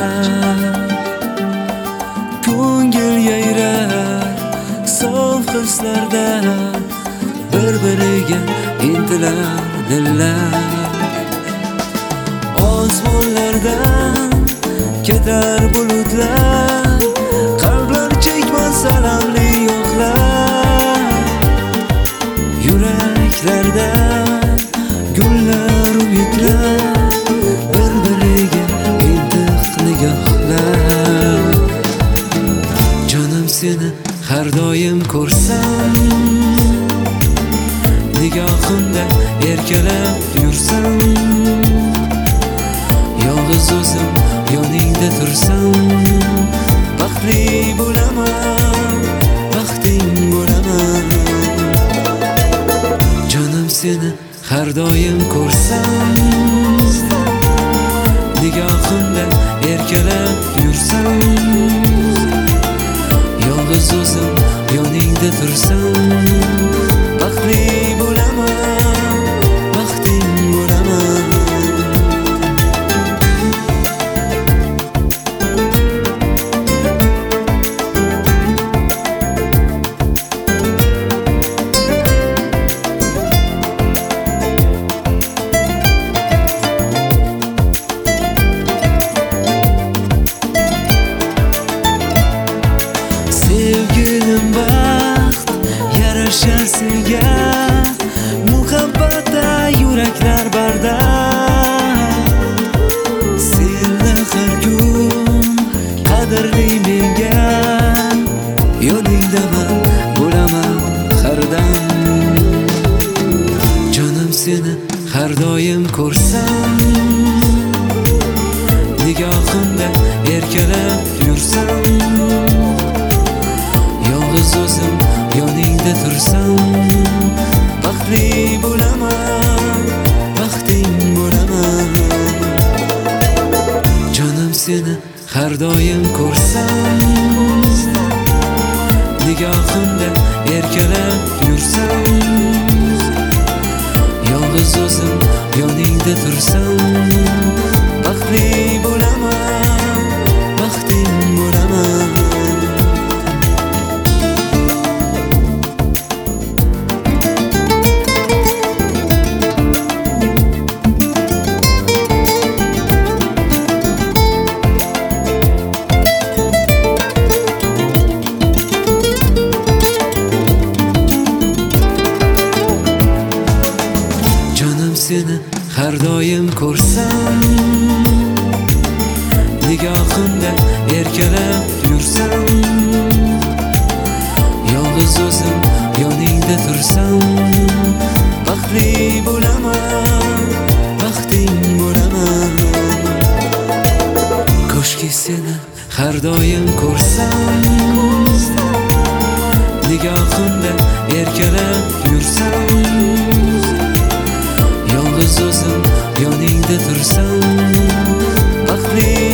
ko'ngil yayrar sof hislarda, bir-biriga intilar dillar. Osmonlardan ketar bulutlar, qalblar chekmas salamli yo'qlar. Yuraklarda gullar, umidlar, bir-biriga intiq nigohlar. Jonim seni har doim ko'rsam, nigohimda erkalab yursam, yolg'iz o'zim yoningda tursam, baxtli bo'laman, baxting bo'laman. Jonim seni har doim ko'rsam, nigohimda erkalab yursam, yolg'iz o'zim yoningda tursam, baxtli bo'laman, baxting bo'laman. Sevgilim baxt yarashar senga, muhabbatda yuraklar bardam. Senni har kun qadrli menga, yoningdaman bo'laman har dam. Jonim seni har doim ko'rsam, nigohimda erkalab yursam, yolg'iz o'zim yoningda tursam, baxtli bo'laman, baxting bo'laman. Jonim seni har doim ko'rsam, nigohimda erkalab yursam, yolg'iz o'zim yoningda tursam, baxtli bo'laman, baxting bo'laman. Seni har doim ko'rsam, nigohimda erkalab yursam, yolg'iz o'zim yoningda tursam, baxtli bo'laman, baxting bo'laman. Ko'shki seni har doim ko'rsam, nigohimda erkalab yursam, yolg'iz o'zim yoningda tursam, baxtli